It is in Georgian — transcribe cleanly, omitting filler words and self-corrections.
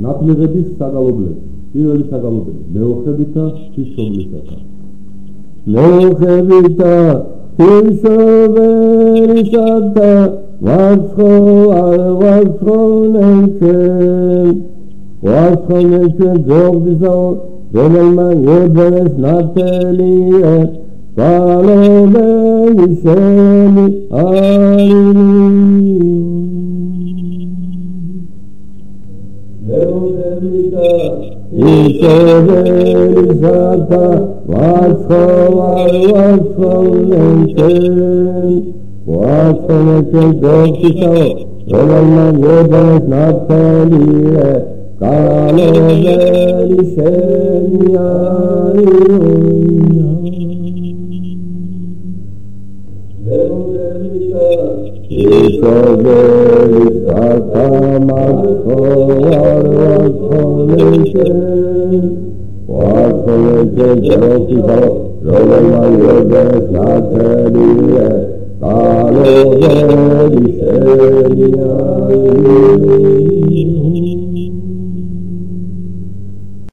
ნაპლიღების საგალობლები. პირველი საგალობელი მეოხებითა ღვთისმშობლისაგან. მეოხებითა ღვთისმშობლისაგან ვარცხოვნენჩენ ძოგდისაო რომელმა ებერეს ნათელია გალობელი შენი მეოხებითა ღვთისმშობლისაგან ვარცხოვნენჩენ ძოგდისაო რომელმა ებერეს ნათელია გალობელი შენი ვარცხოვნენჩენ ძოგდისაო რომელმა ებერეს ნათელია გალობელი შენი